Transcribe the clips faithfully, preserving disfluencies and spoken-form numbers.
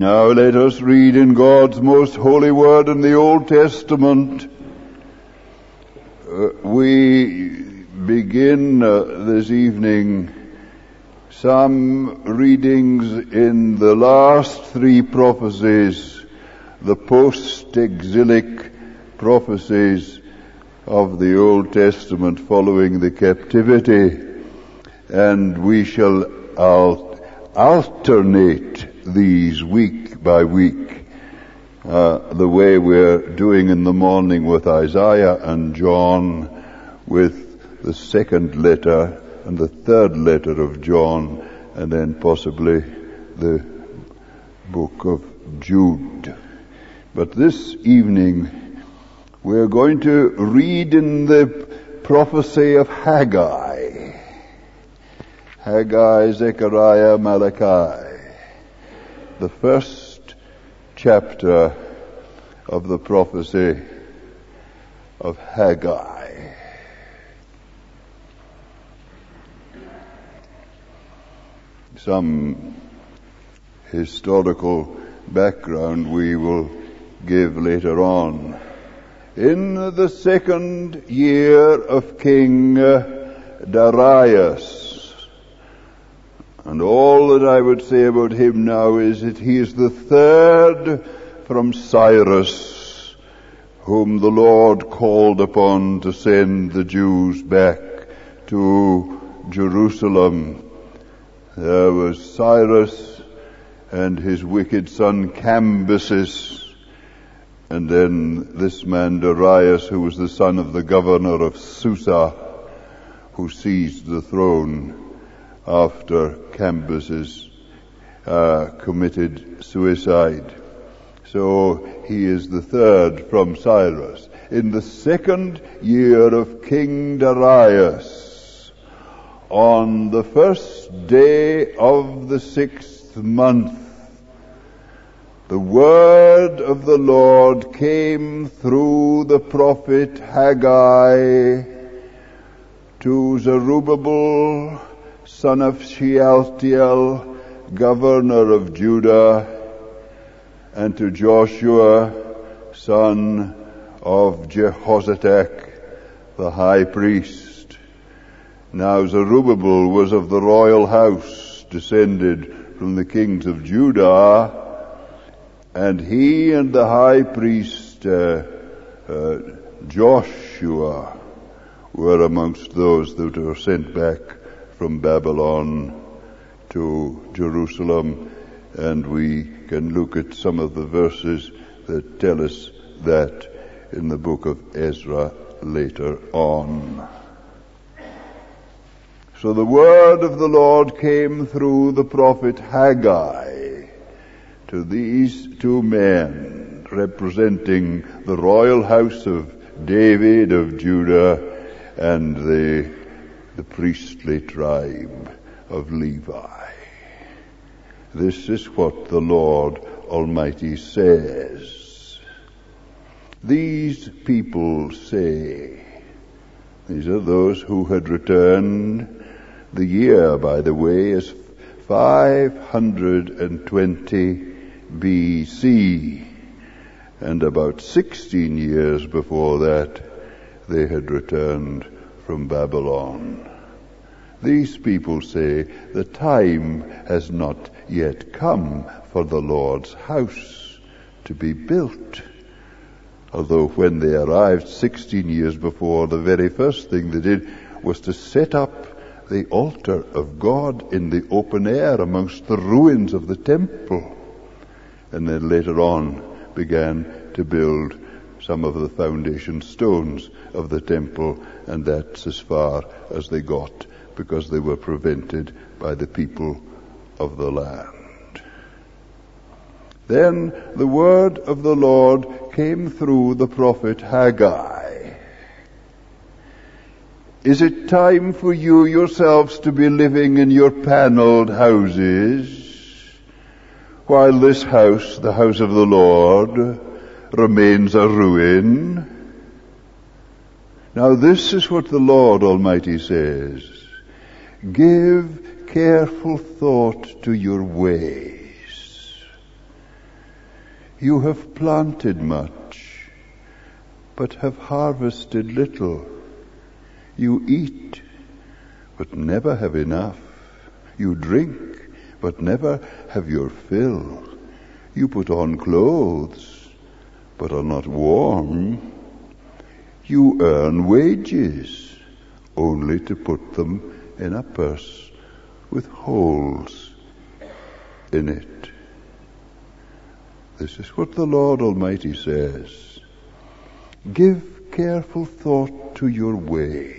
Now let us read in God's most holy word in the Old Testament. Uh, we begin uh, this evening some readings in the last three prophecies, the post-exilic prophecies of the Old Testament following the captivity, and we shall al- alternate these week by week, uh, the way we're doing in the morning with Isaiah and John, with the second letter and the third letter of John, and then possibly the book of Jude. But this evening we're going to read in the prophecy of Haggai. Haggai, Zechariah, Malachi. The first chapter of the prophecy of Haggai. Some historical background we will give later on. In the second year of King Darius, and all that I would say about him now is that he is the third from Cyrus, whom the Lord called upon to send the Jews back to Jerusalem. There was Cyrus and his wicked son Cambyses, and then this man Darius, who was the son of the governor of Susa, who seized the throne after Cambyses uh, committed suicide. So he is the third from Cyrus. In the second year of King Darius, on the first day of the sixth month, the word of the Lord came through the prophet Haggai to Zerubbabel, son of Shealtiel, governor of Judah, and to Joshua, son of Jehozadak, the high priest. Now Zerubbabel was of the royal house, descended from the kings of Judah, and he and the high priest uh, uh, Joshua were amongst those that were sent back from Babylon to Jerusalem, and we can look at some of the verses that tell us that in the book of Ezra later on. So the word of the Lord came through the prophet Haggai to these two men representing the royal house of David of Judah and the the priestly tribe of Levi. This is what the Lord Almighty says. These people say, these are those who had returned. The year, by the way, is five hundred twenty B C, and about sixteen years before that they had returned from Babylon. These people say the time has not yet come for the Lord's house to be built. Although when they arrived sixteen years before, the very first thing they did was to set up the altar of God in the open air amongst the ruins of the temple. And then later on began to build some of the foundation stones of the temple, and that's as far as they got, because they were prevented by the people of the land. Then the word of the Lord came through the prophet Haggai. Is it time for you yourselves to be living in your paneled houses, while this house, the house of the Lord, remains a ruin? Now this is what the Lord Almighty says. Give careful thought to your ways. You have planted much, but have harvested little. You eat, but never have enough. You drink, but never have your fill. You put on clothes, but are not warm. You earn wages, only to put them in a purse with holes in it. This is what the Lord Almighty says. Give careful thought to your ways.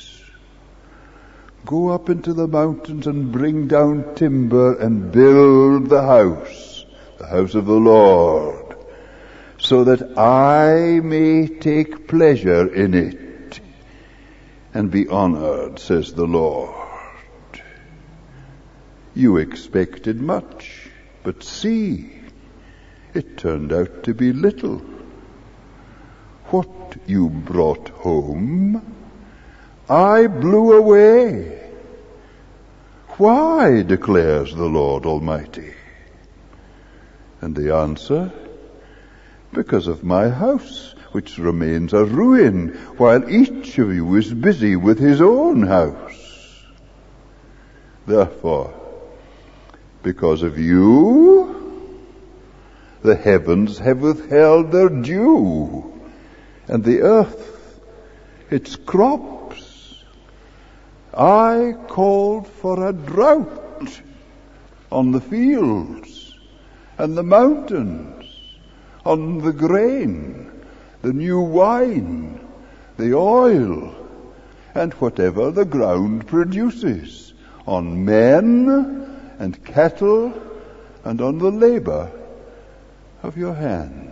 Go up into the mountains and bring down timber and build the house, the house of the Lord, so that I may take pleasure in it and be honored, says the Lord. You expected much, but see, it turned out to be little. What you brought home, I blew away. Why, declares the Lord Almighty? And the answer, because of my house, which remains a ruin, while each of you is busy with his own house. Therefore, because of you, the heavens have withheld their dew, and the earth its crops. I called for a drought on the fields and the mountains, on the grain, the new wine, the oil, and whatever the ground produces, on men and cattle, and on the labor of your hands.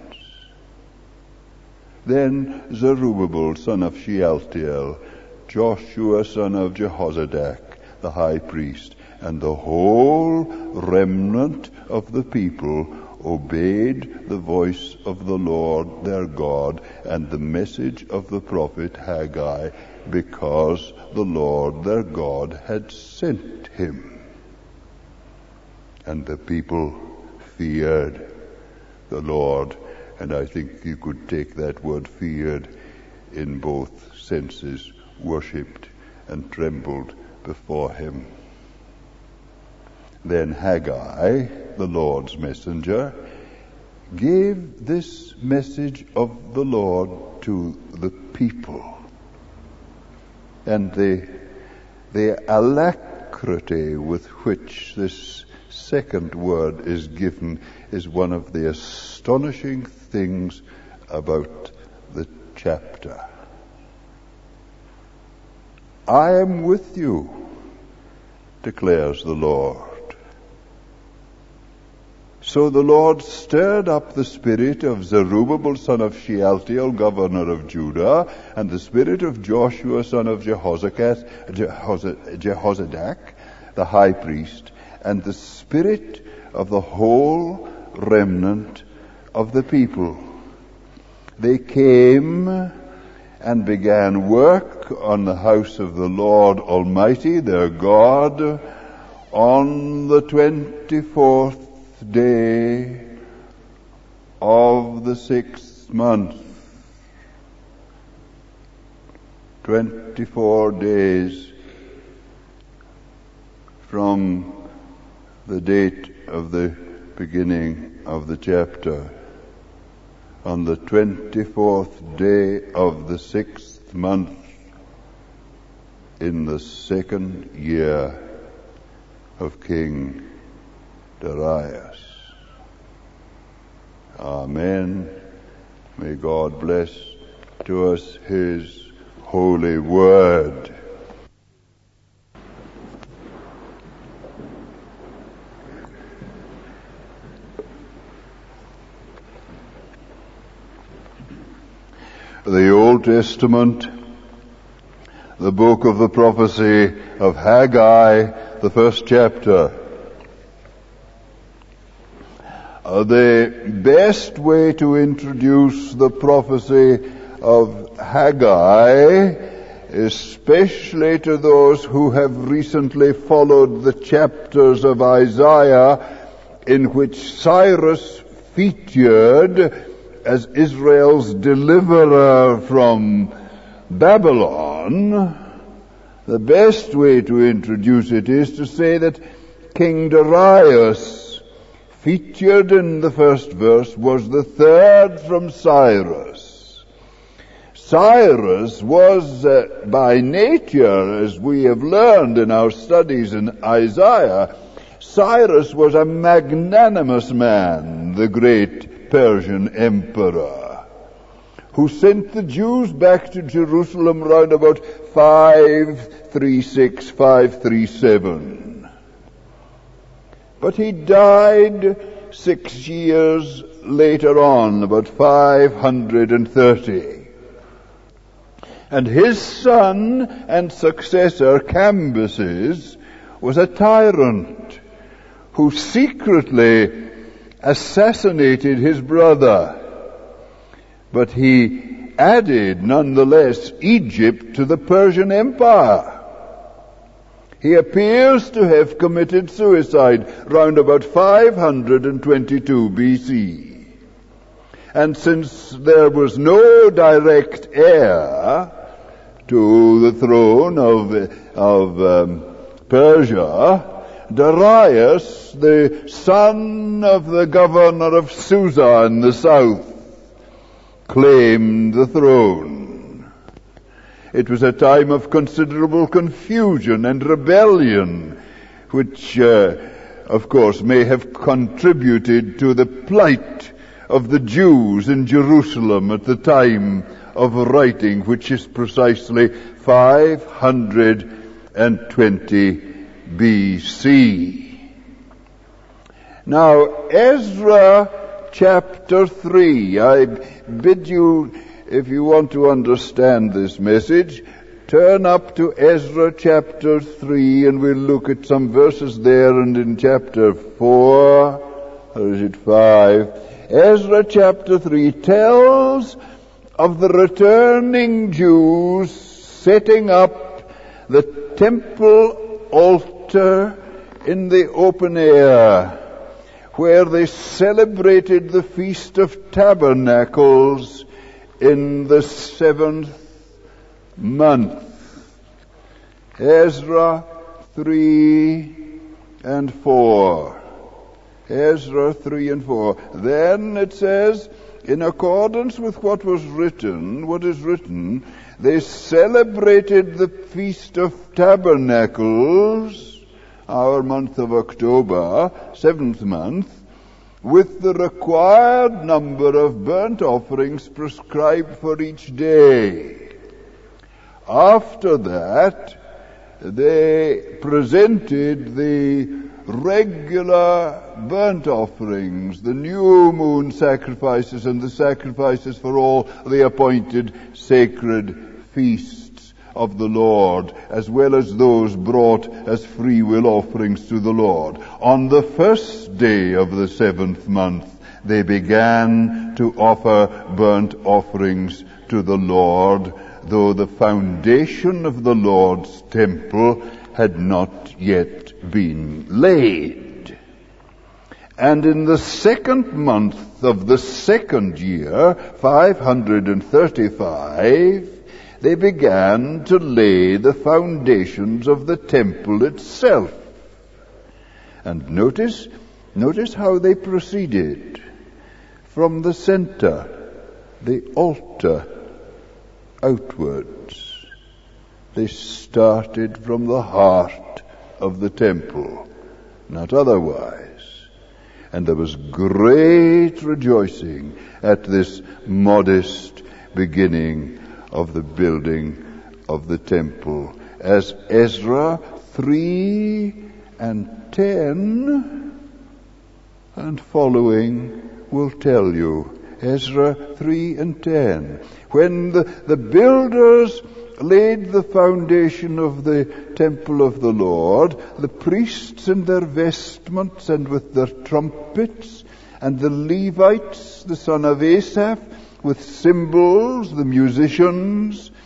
Then Zerubbabel, son of Shealtiel, Joshua, son of Jehozadak, the high priest, and the whole remnant of the people obeyed the voice of the Lord their God and the message of the prophet Haggai, because the Lord their God had sent him. And the people feared the Lord, and I think you could take that word feared in both senses, worshipped and trembled before him. Then Haggai, the Lord's messenger, gave this message of the Lord to the people. And the, the alacrity with which this second word is given is one of the astonishing things about the chapter. I am with you, declares the Lord. So the Lord stirred up the spirit of Zerubbabel, son of Shealtiel, governor of Judah, and the spirit of Joshua, son of Jehozadak, Jehozadak, the high priest, and the spirit of the whole remnant of the people. They came and began work on the house of the Lord Almighty, their God, on the twenty-fourth day of the sixth month. Twenty-four days from the date of the beginning of the chapter. On the twenty-fourth day of the sixth month, in the second year of King Darius. Amen. May God bless to us his holy word. The Old Testament, the book of the prophecy of Haggai, the first chapter. Uh, the best way to introduce the prophecy of Haggai, especially to those who have recently followed the chapters of Isaiah in which Cyrus featured as Israel's deliverer from Babylon, the best way to introduce it is to say that King Darius, featured in the first verse, was the third from Cyrus. Cyrus was uh, by nature, as we have learned in our studies in Isaiah, Cyrus was a magnanimous man, the great Persian emperor, who sent the Jews back to Jerusalem round about five thirty-six, five thirty-seven. But he died six years later on, about five hundred thirty. And his son and successor, Cambyses, was a tyrant who secretly assassinated his brother. But he added, nonetheless, Egypt to the Persian Empire. He appears to have committed suicide round about five hundred twenty-two B C. And since there was no direct heir to the throne of, of um, Persia, Darius, the son of the governor of Susa in the south, claimed the throne. It was a time of considerable confusion and rebellion, which, uh, of course, may have contributed to the plight of the Jews in Jerusalem at the time of writing, which is precisely five hundred twenty B C. Now, Ezra chapter three, I bid you, if you want to understand this message, turn up to Ezra chapter three, and we'll look at some verses there, and in chapter four, or is it five? Ezra chapter three tells of the returning Jews setting up the temple altar in the open air, where they celebrated the Feast of Tabernacles in the seventh month. Ezra three and four. Ezra three and four. Then it says, in accordance with what was written, what is written, they celebrated the Feast of Tabernacles, our month of October, seventh month, with the required number of burnt offerings prescribed for each day. After that, they presented the regular burnt offerings, the new moon sacrifices, and the sacrifices for all the appointed sacred feasts of the Lord, as well as those brought as free will offerings to the Lord. On the first day of the seventh month, they began to offer burnt offerings to the Lord, though the foundation of the Lord's temple had not yet been laid. And in the second month of the second year, five hundred thirty-five, they began to lay the foundations of the temple itself. And notice, notice how they proceeded. From the center, the altar, outwards. They started from the heart of the temple, not otherwise. And there was great rejoicing at this modest beginning of the building of the temple, as Ezra three and ten and following will tell you. Ezra three and ten. When the, the builders laid the foundation of the temple of the Lord, the priests in their vestments and with their trumpets, and the Levites, the son of Asaph, with cymbals, the musicians,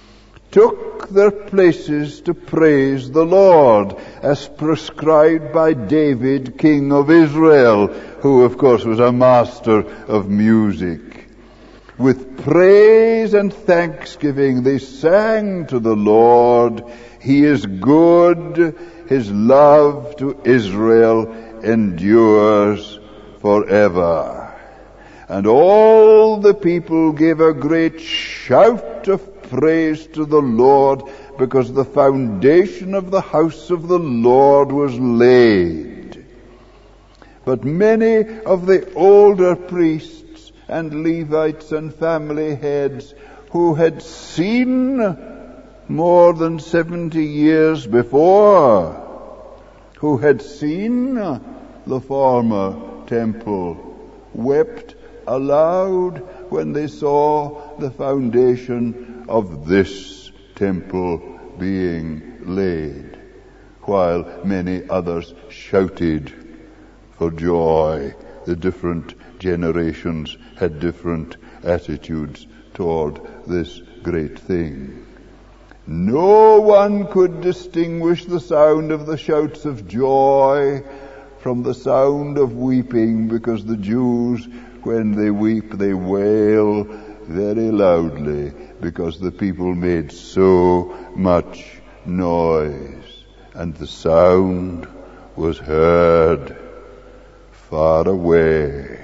took their places to praise the Lord, as prescribed by David, king of Israel, who of course was a master of music. With praise and thanksgiving they sang to the Lord. He is good, his love to Israel endures forever. And all the people gave a great shout of praise to the Lord, because the foundation of the house of the Lord was laid. But many of the older priests and Levites and family heads, who had seen more than seventy years before, who had seen the former temple, wept aloud when they saw the foundation of this temple being laid, while many others shouted for joy. The different generations had different attitudes toward this great thing. No one could distinguish the sound of the shouts of joy from the sound of weeping, because the Jews, when they weep, they wail very loudly, because the people made so much noise, and the sound was heard far away.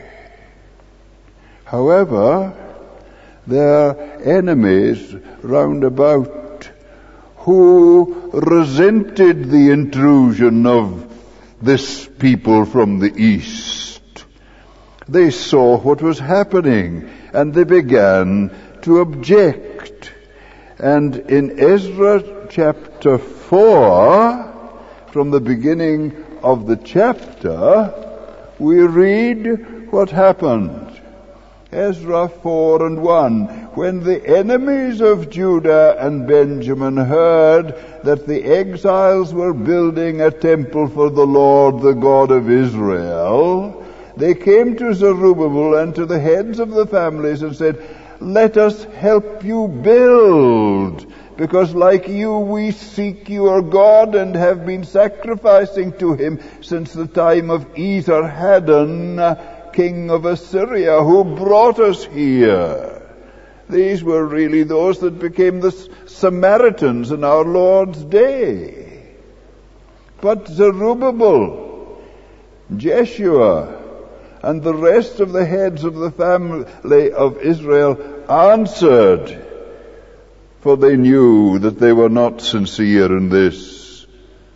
However, their enemies round about, who resented the intrusion of this people from the east, they saw what was happening, and they began to object. And in Ezra chapter four, from the beginning of the chapter, we read what happened. Ezra four and one. When the enemies of Judah and Benjamin heard that the exiles were building a temple for the Lord, the God of Israel, they came to Zerubbabel and to the heads of the families and said, "Let us help you build, because like you we seek your God and have been sacrificing to him since the time of Esarhaddon, king of Assyria, who brought us here." These were really those that became the Samaritans in our Lord's day. But Zerubbabel, Jeshua, and the rest of the heads of the family of Israel answered, for they knew that they were not sincere in this.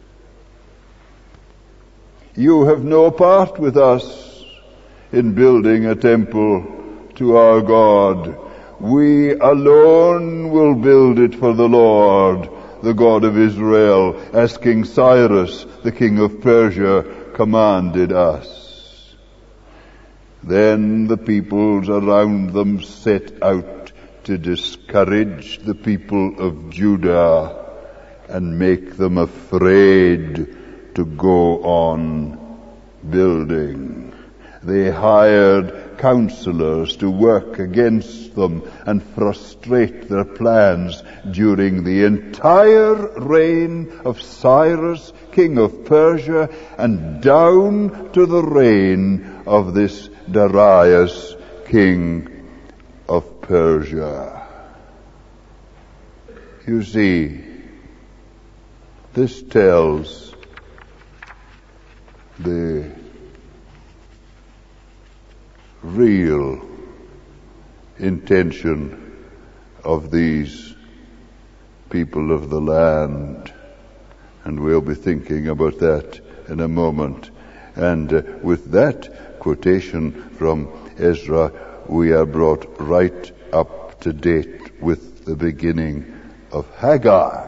"You have no part with us in building a temple to our God. We alone will build it for the Lord, the God of Israel, as King Cyrus, the king of Persia, commanded us." Then the peoples around them set out to discourage the people of Judah and make them afraid to go on building. They hired counselors to work against them and frustrate their plans during the entire reign of Cyrus, king of Persia, and down to the reign of this Darius, king of Persia. You see, this tells the real intention of these people of the land, and we'll be thinking about that in a moment. And uh, with that quotation from Ezra, we are brought right up to date with the beginning of Haggai.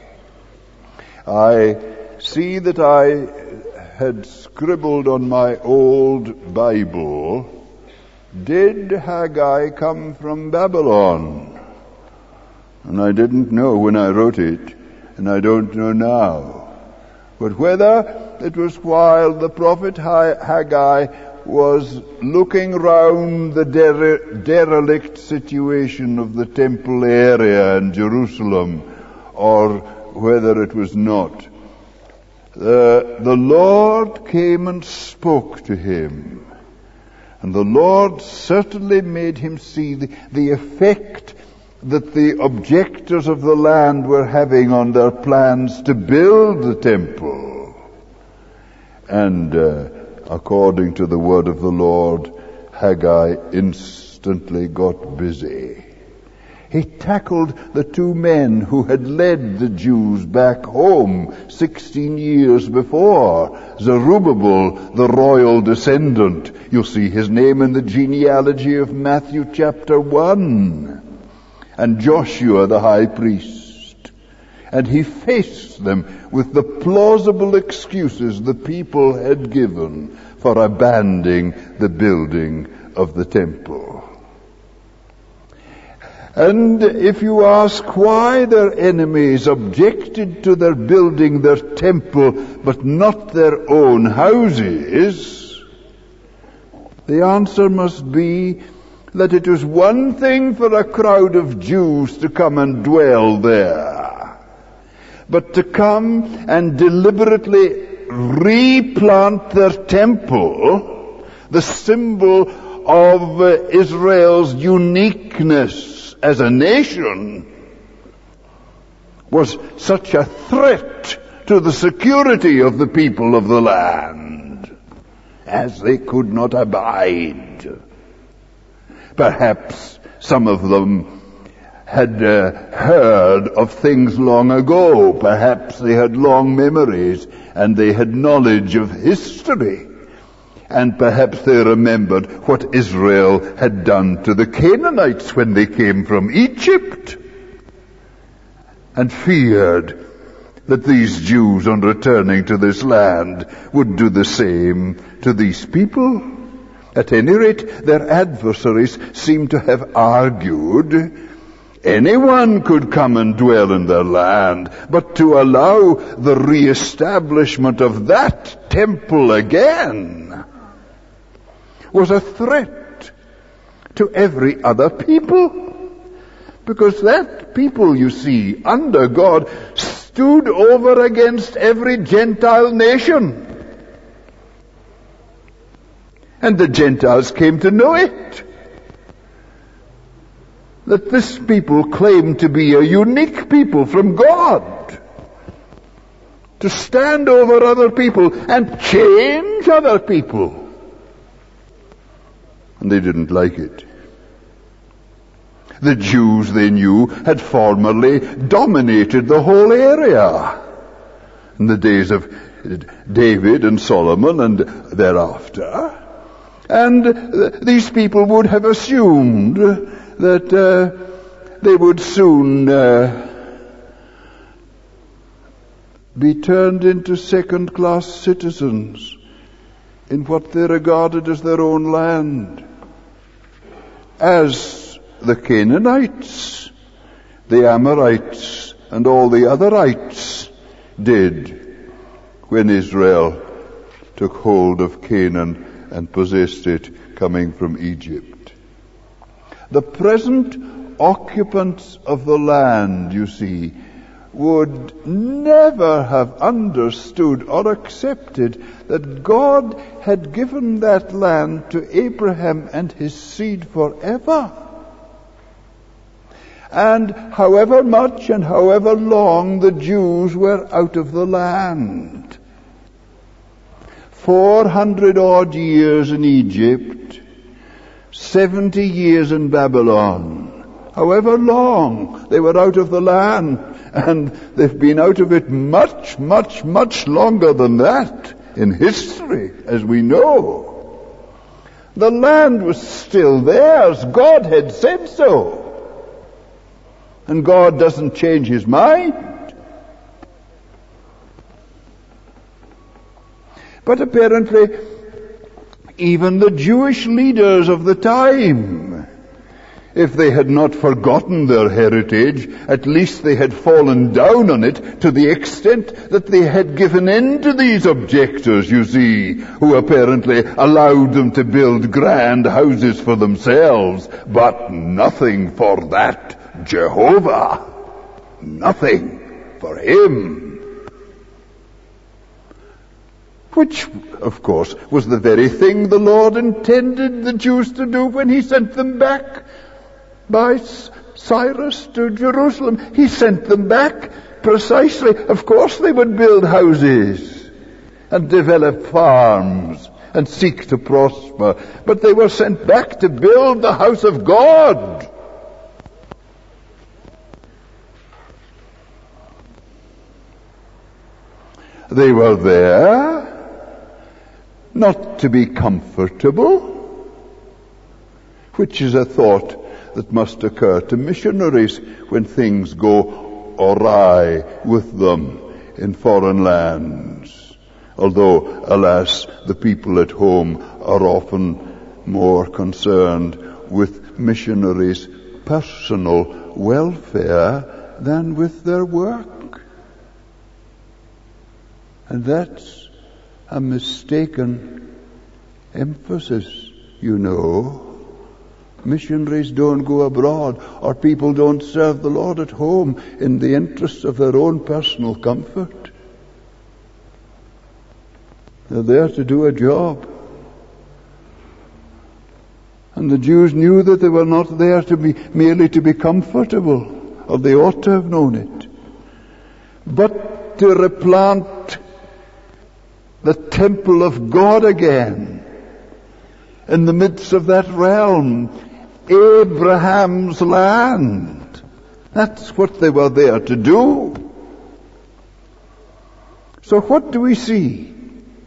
I see that I had scribbled on my old Bible, "Did Haggai come from Babylon?" And I didn't know when I wrote it, and I don't know now. But whether it was while the prophet Haggai was looking round the dere- derelict situation of the temple area in Jerusalem, or whether it was not. Uh, the Lord came and spoke to him. And the Lord certainly made him see the, the effect that the objectors of the land were having on their plans to build the temple. And uh, according to the word of the Lord, Haggai instantly got busy. He tackled the two men who had led the Jews back home sixteen years before. Zerubbabel, the royal descendant. You'll see his name in the genealogy of Matthew chapter one. And Joshua, the high priest. And he faced them with the plausible excuses the people had given for abandoning the building of the temple. And if you ask why their enemies objected to their building their temple but not their own houses, the answer must be that it was one thing for a crowd of Jews to come and dwell there, but to come and deliberately replant their temple, the symbol of uh, Israel's uniqueness as a nation, was such a threat to the security of the people of the land as they could not abide. Perhaps some of them had uh, heard of things long ago. Perhaps they had long memories and they had knowledge of history. And perhaps they remembered what Israel had done to the Canaanites when they came from Egypt, and feared that these Jews, on returning to this land, would do the same to these people. At any rate, their adversaries seem to have argued anyone could come and dwell in their land, but to allow the re-establishment of that temple again was a threat to every other people. Because that people, you see, under God, stood over against every Gentile nation. And the Gentiles came to know it. That this people claimed to be a unique people from God. To stand over other people and change other people. And they didn't like it. The Jews, they knew, had formerly dominated the whole area. In the days of David and Solomon and thereafter. And these people would have assumed that uh, they would soon uh, be turned into second-class citizens in what they regarded as their own land. As the Canaanites, the Amorites, and all the otherites did when Israel took hold of Canaan and possessed it coming from Egypt. The present occupants of the land, you see, would never have understood or accepted that God had given that land to Abraham and his seed forever. And however much and however long the Jews were out of the land. Four hundred odd years in Egypt, seventy years in Babylon. However long they were out of the land, and they've been out of it much, much, much longer than that in history, as we know. The land was still theirs. God had said so. And God doesn't change his mind. But apparently, even the Jewish leaders of the time, if they had not forgotten their heritage, at least they had fallen down on it to the extent that they had given in to these objectors, you see, who apparently allowed them to build grand houses for themselves, but nothing for that Jehovah. Nothing. for him. Which, of course, was the very thing the Lord intended the Jews to do when he sent them back by Cyrus to Jerusalem. He sent them back precisely. Of course they would build houses and develop farms and seek to prosper, but they were sent back to build the house of God. They were there not to be comfortable, which is a thought that must occur to missionaries when things go awry with them in foreign lands. Although, alas, the people at home are often more concerned with missionaries' personal welfare than with their work. And that's a mistaken emphasis, you know. Missionaries don't go abroad, or people don't serve the Lord at home in the interests of their own personal comfort. They're there to do a job. And the Jews knew that they were not there to be merely to be comfortable, or they ought to have known it, but to replant the temple of God again in the midst of that realm, Abraham's land. That's what they were there to do. So what do we see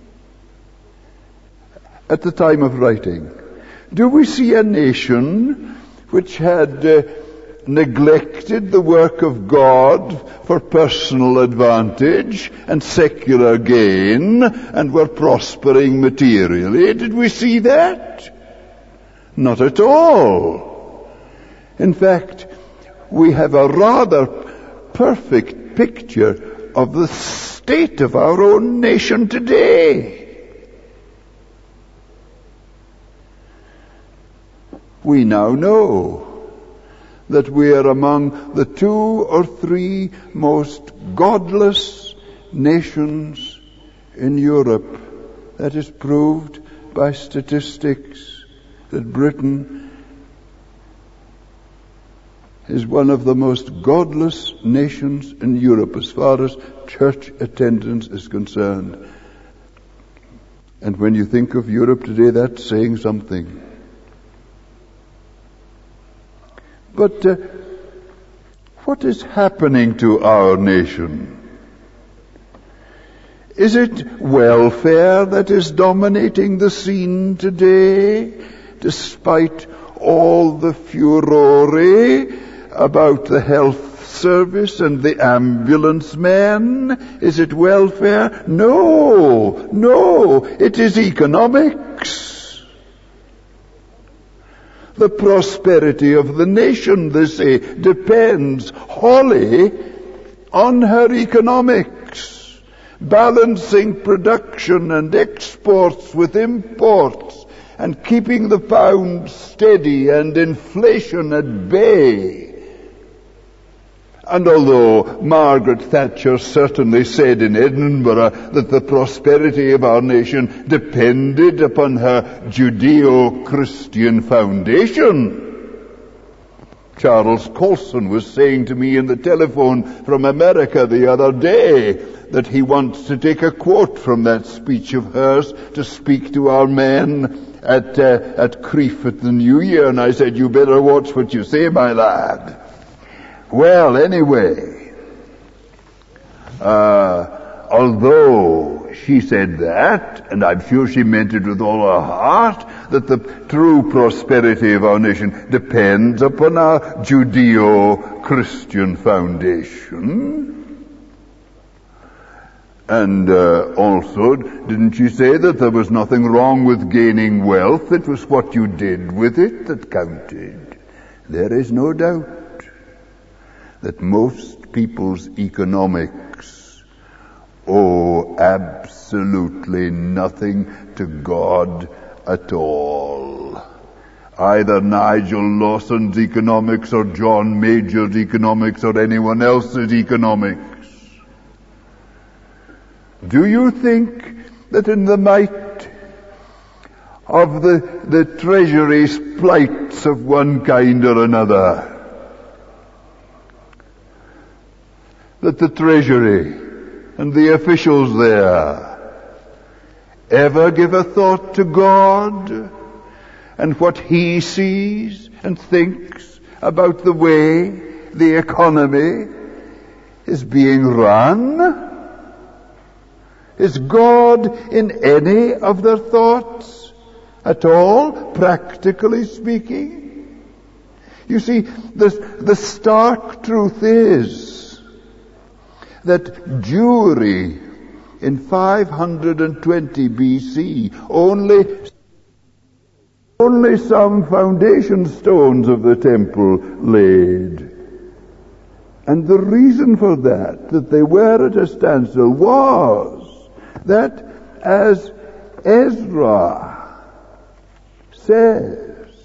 at the time of writing? Do we see a nation which had uh, neglected the work of God for personal advantage and secular gain and were prospering materially? Did we see that? Not at all. In fact, we have a rather perfect picture of the state of our own nation today. We now know that we are among the two or three most godless nations in Europe. That is proved by statistics, that Britain is one of the most godless nations in Europe as far as church attendance is concerned. And when you think of Europe today, that's saying something. But uh, what is happening to our nation? Is it welfare that is dominating the scene today, despite all the furore about the health service and the ambulance men? Is it welfare? No, no, it is economics. The prosperity of the nation, they say, depends wholly on her economics, balancing production and exports with imports, and keeping the pound steady and inflation at bay. And although Margaret Thatcher certainly said in Edinburgh that the prosperity of our nation depended upon her Judeo-Christian foundation, Charles Colson was saying to me in the telephone from America the other day that he wants to take a quote from that speech of hers to speak to our men at, uh, at Crieff at the New Year. And I said, you better watch what you say, my lad. Well, anyway, uh, although she said that, and I'm sure she meant it with all her heart, that the true prosperity of our nation depends upon our Judeo-Christian foundation. And uh, also, didn't she say that there was nothing wrong with gaining wealth? It was what you did with it that counted. There is no doubt that most people's economics owe absolutely nothing to God at all. Either Nigel Lawson's economics or John Major's economics or anyone else's economics. Do you think that in the might of the, the treasury's plights of one kind or another, that the treasury and the officials there ever give a thought to God and what He sees and thinks about the way the economy is being run? Is God in any of their thoughts at all, practically speaking? You see, the, the stark truth is that Jewry in five hundred twenty B C only only some foundation stones of the temple laid. And the reason for that, that they were at a standstill, was that, as Ezra says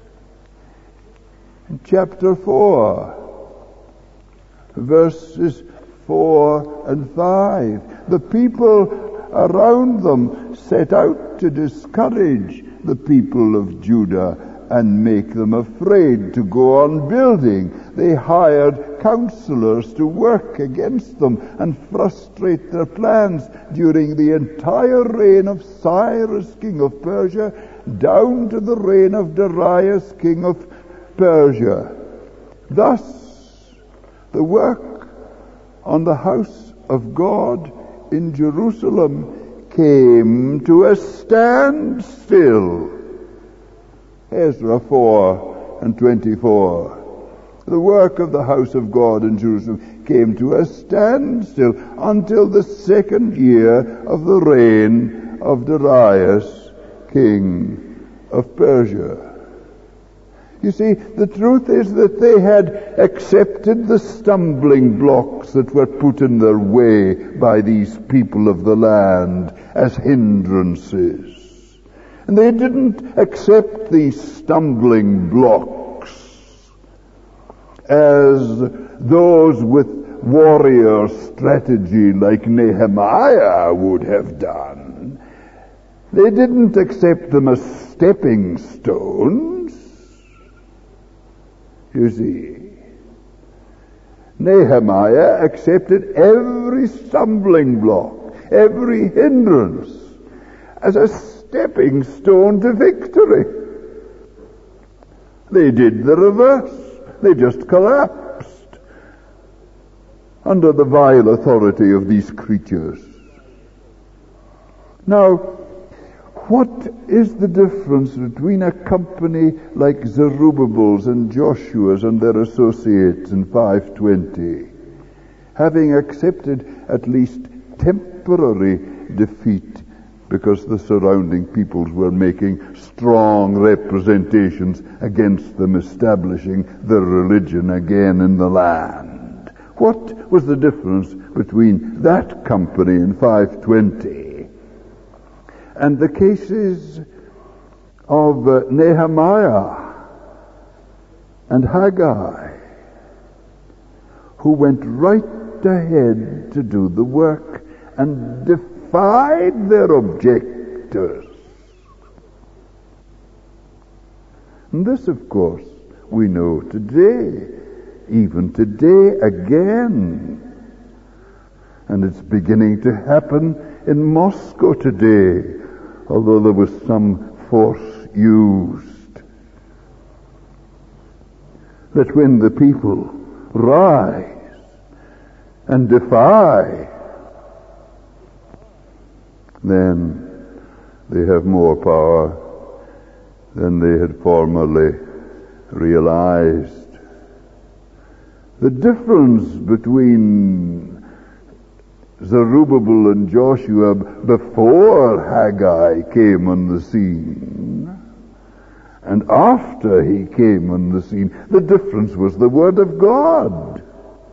in chapter four, verses four and five, the people around them set out to discourage the people of Judah and make them afraid to go on building. They hired counselors to work against them and frustrate their plans during the entire reign of Cyrus, king of Persia, down to the reign of Darius, king of Persia. Thus, the work on the house of God in Jerusalem came to a standstill. Ezra four and twenty-four. The work of the house of God in Jerusalem came to a standstill until the second year of the reign of Darius, king of Persia. You see, the truth is that they had accepted the stumbling blocks that were put in their way by these people of the land as hindrances. And they didn't accept these stumbling blocks as those with warrior strategy like Nehemiah would have done. They didn't accept them as stepping stones. You see, Nehemiah accepted every stumbling block, every hindrance, as a stepping stone to victory. They did the reverse. They just collapsed under the vile authority of these creatures. Now, what is the difference between a company like Zerubbabel's and Joshua's and their associates in five twenty, having accepted at least temporary defeat because the surrounding peoples were making strong representations against them establishing their religion again in the land? What was the difference between that company in five twenty and the cases of uh, Nehemiah and Haggai, who went right ahead to do the work and defied their objectors? And this, of course, we know today, even today again. And it's beginning to happen in Moscow today, although there was some force used. That when the people rise and defy, then they have more power than they had formerly realized. The difference between Zerubbabel and Joshua before Haggai came on the scene and after he came on the scene, the difference was the Word of God.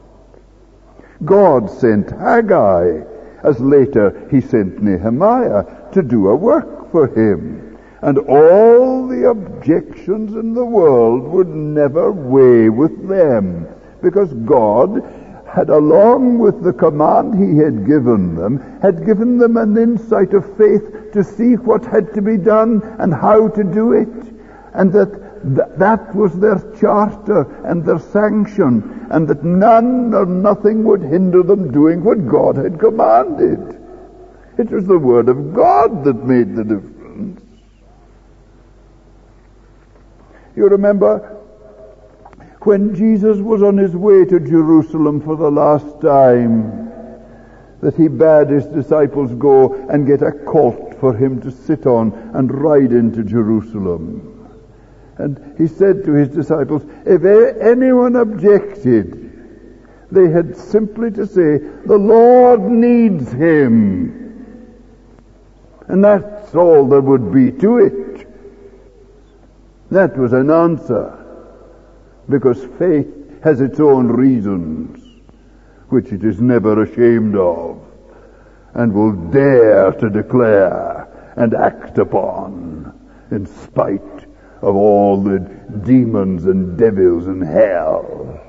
God sent Haggai, as later he sent Nehemiah, to do a work for him. And all the objections in the world would never weigh with them, because God had, along with the command he had given them, had given them an insight of faith to see what had to be done and how to do it, and that th- that was their charter and their sanction, and that none or nothing would hinder them doing what God had commanded. It was the Word of God that made the difference. You remember when Jesus was on his way to Jerusalem for the last time, that he bade his disciples go and get a colt for him to sit on and ride into Jerusalem. And he said to his disciples, if anyone objected, they had simply to say, the Lord needs him. And that's all there would be to it. That was an answer. Because faith has its own reasons, which it is never ashamed of, and will dare to declare and act upon, in spite of all the demons and devils in hell.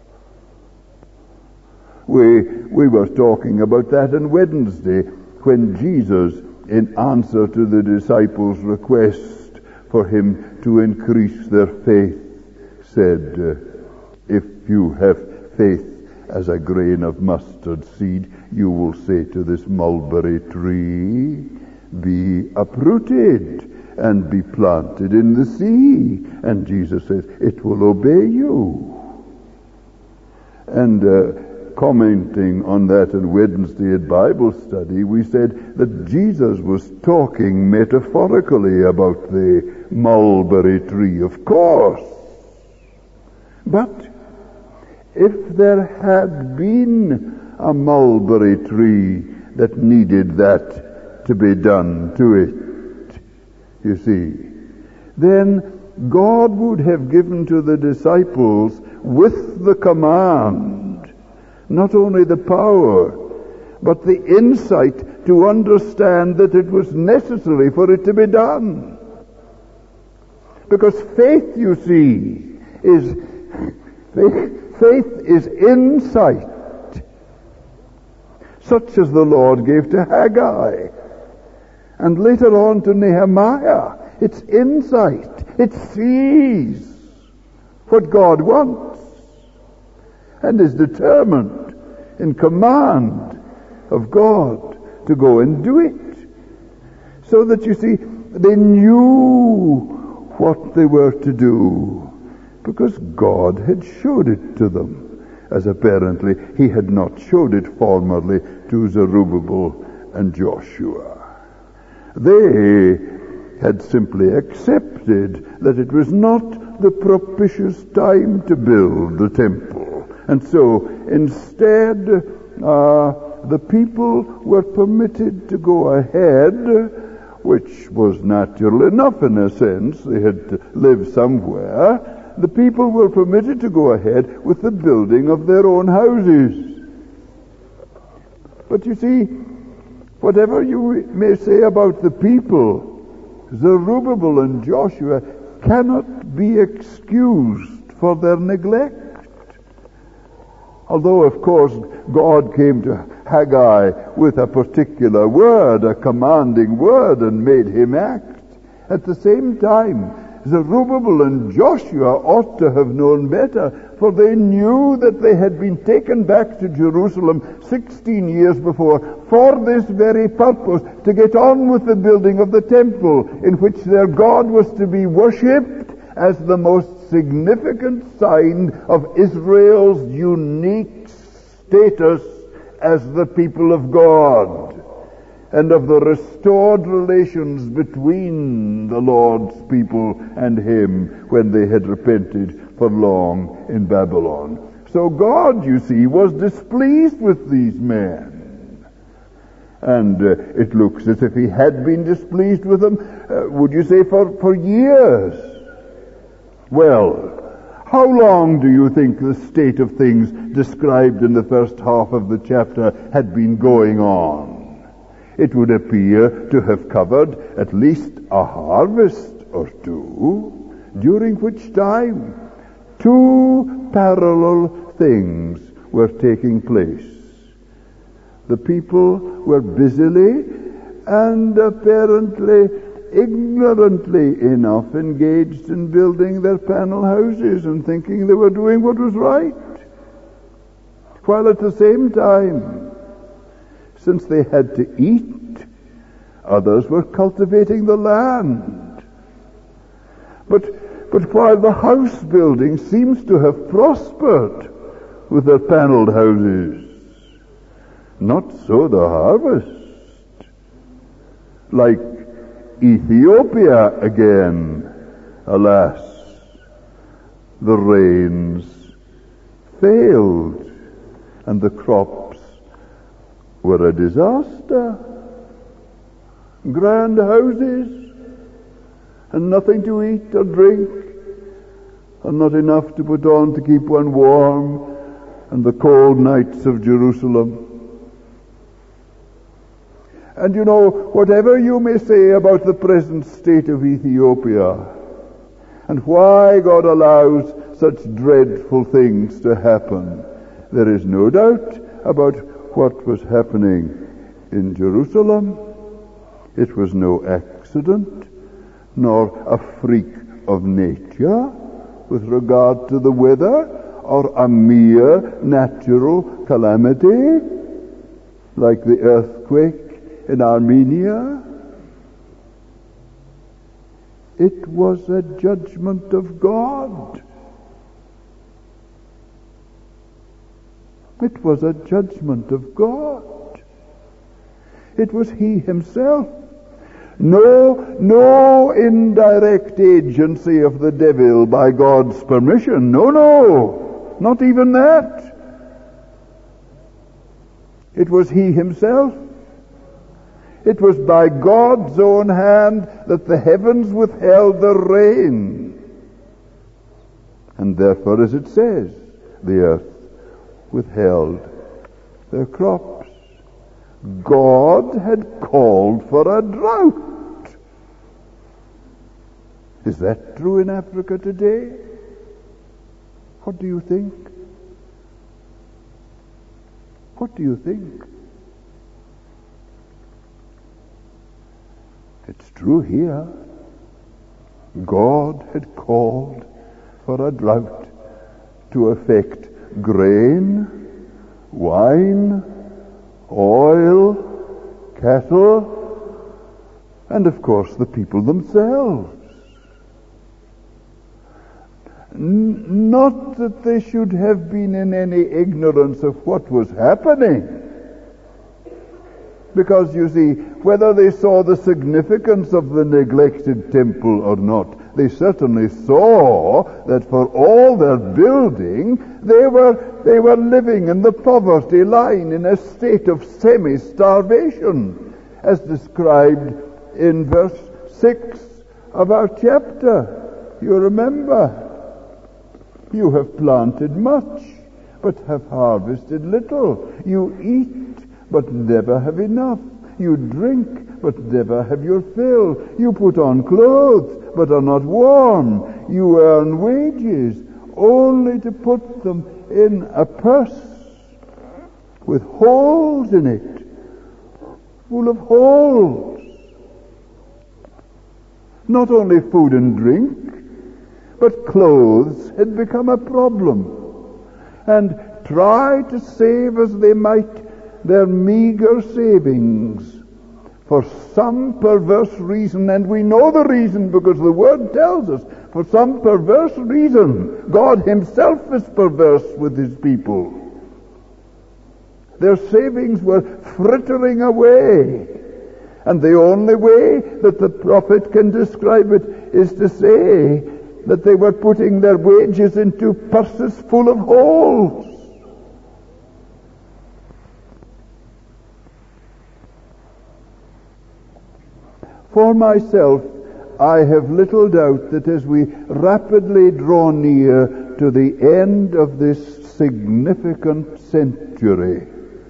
We, we were talking about that on Wednesday, when Jesus, in answer to the disciples' request for him to increase their faith, said, uh, if you have faith as a grain of mustard seed, you will say to this mulberry tree, be uprooted and be planted in the sea. And Jesus says, it will obey you. And uh, commenting on that on Wednesday at Bible study, we said that Jesus was talking metaphorically about the mulberry tree, of course. But if there had been a mulberry tree that needed that to be done to it, you see, then God would have given to the disciples with the command not only the power, but the insight to understand that it was necessary for it to be done. Because faith, you see, is Faith, faith is insight, such as the Lord gave to Haggai, and later on to Nehemiah. It's insight. It sees what God wants and is determined in command of God to go and do it. So that, you see, they knew what they were to do, because God had showed it to them, as apparently he had not showed it formerly to Zerubbabel and Joshua. They had simply accepted that it was not the propitious time to build the temple. And so instead, uh, the people were permitted to go ahead, which was natural enough in a sense. They had to live somewhere. The people were permitted to go ahead with the building of their own houses. But you see, whatever you may say about the people, Zerubbabel and Joshua cannot be excused for their neglect. Although, of course, God came to Haggai with a particular word, a commanding word, and made him act. At the same time, Zerubbabel and Joshua ought to have known better, for they knew that they had been taken back to Jerusalem sixteen years before for this very purpose, to get on with the building of the temple, in which their God was to be worshipped as the most significant sign of Israel's unique status as the people of God, and of the restored relations between the Lord's people and him when they had repented for long in Babylon. So God, you see, was displeased with these men. And uh, it looks as if he had been displeased with them, uh, would you say, for, for years. Well, how long do you think the state of things described in the first half of the chapter had been going on? It would appear to have covered at least a harvest or two, during which time two parallel things were taking place. The people were busily and apparently ignorantly enough engaged in building their panel houses and thinking they were doing what was right, while at the same time, since they had to eat, others were cultivating the land. But, but while the house building seems to have prospered with their paneled houses, not so the harvest. Like Ethiopia again, alas, the rains failed and the crops were a disaster. Grand houses and nothing to eat or drink, and not enough to put on to keep one warm, and the cold nights of Jerusalem. And you know, whatever you may say about the present state of Ethiopia, and why God allows such dreadful things to happen, there is no doubt about what was happening in Jerusalem. It was no accident, nor a freak of nature with regard to the weather, or a mere natural calamity, like the earthquake in Armenia. It was a judgment of God. It was a judgment of God. It was He Himself. No, no indirect agency of the devil by God's permission. No, no, not even that. It was He Himself. It was by God's own hand that the heavens withheld the rain. And therefore, as it says, the earth withheld their crops. God had called for a drought. Is that true in Africa today? What do you think? What do you think? It's true here. God had called for a drought to affect grain, wine, oil, cattle, and of course the people themselves. N- not that they should have been in any ignorance of what was happening. Because, you see, whether they saw the significance of the neglected temple or not, they certainly saw that for all their building, they were, they were living in the poverty line in a state of semi-starvation, as described in verse six of our chapter. You remember, you have planted much, but have harvested little. You eat, but never have enough. You drink, but never have your fill. You put on clothes, but are not warm. You earn wages, only to put them in a purse with holes in it, full of holes. Not only food and drink, but clothes had become a problem. And try to save as they might their meager savings, for some perverse reason, and we know the reason because the Word tells us, for some perverse reason, God Himself is perverse with His people. Their savings were frittering away, and the only way that the prophet can describe it is to say that they were putting their wages into purses full of holes. For myself, I have little doubt that as we rapidly draw near to the end of this significant century,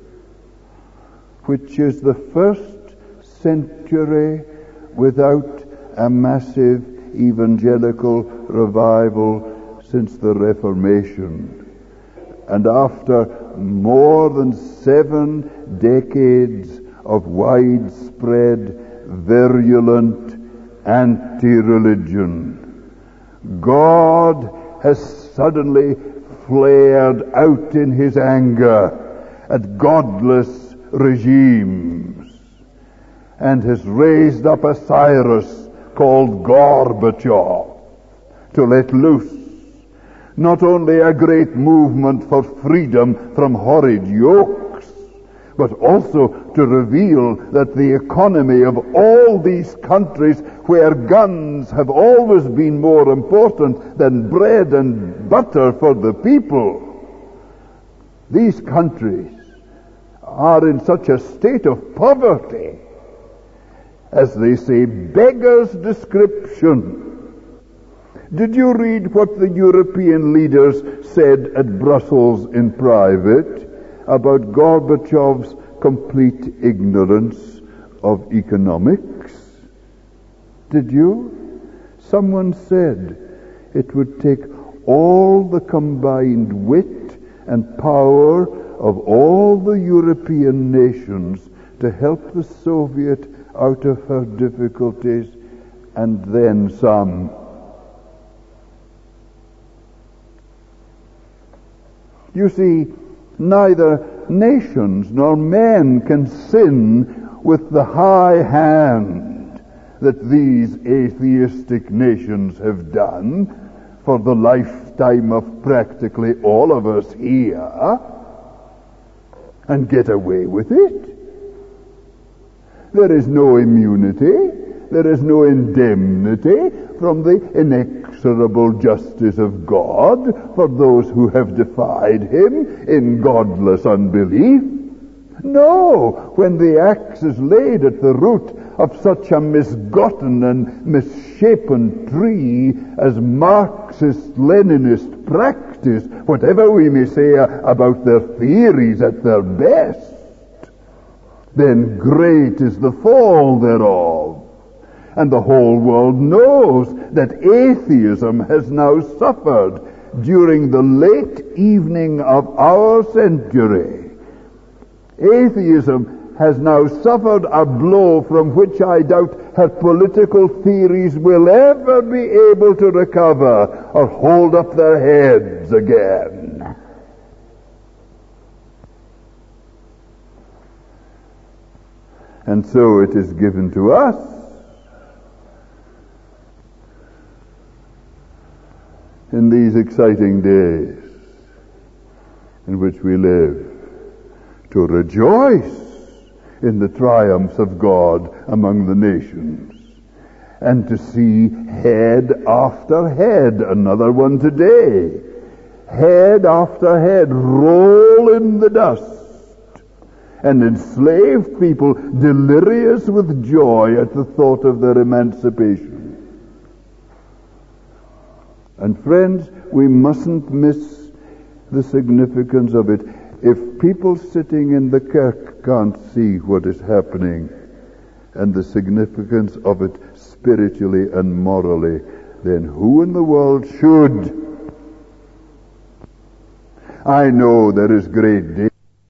which is the first century without a massive evangelical revival since the Reformation, and after more than seven decades of widespread, virulent anti-religion. God has suddenly flared out in his anger at godless regimes and has raised up a Cyrus called Gorbachev to let loose not only a great movement for freedom from horrid yokes, but also to reveal that the economy of all these countries where guns have always been more important than bread and butter for the people, these countries are in such a state of poverty, as they say, beggar's description. Did you read what the European leaders said at Brussels in private about Gorbachev's complete ignorance of economics? Did you? Someone said it would take all the combined wit and power of all the European nations to help the Soviet out of her difficulties, and then some. You see, neither nations nor men can sin with the high hand that these atheistic nations have done for the lifetime of practically all of us here, and get away with it. There is no immunity, there is no indemnity from the inexorable justice of God for those who have defied him in godless unbelief. No, when the axe is laid at the root of such a misgotten and misshapen tree as Marxist-Leninist practice, whatever we may say about their theories at their best, then great is the fall thereof. And the whole world knows that atheism has now suffered during the late evening of our century. Atheism has now suffered a blow from which I doubt her political theories will ever be able to recover or hold up their heads again. And so it is given to us in these exciting days in which we live to rejoice in the triumphs of God among the nations, and to see head after head, another one today, head after head roll in the dust, and enslaved people delirious with joy at the thought of their emancipation. And friends, we mustn't miss the significance of it. If people sitting in the kirk can't see what is happening and the significance of it spiritually and morally, then who in the world should? I know there is great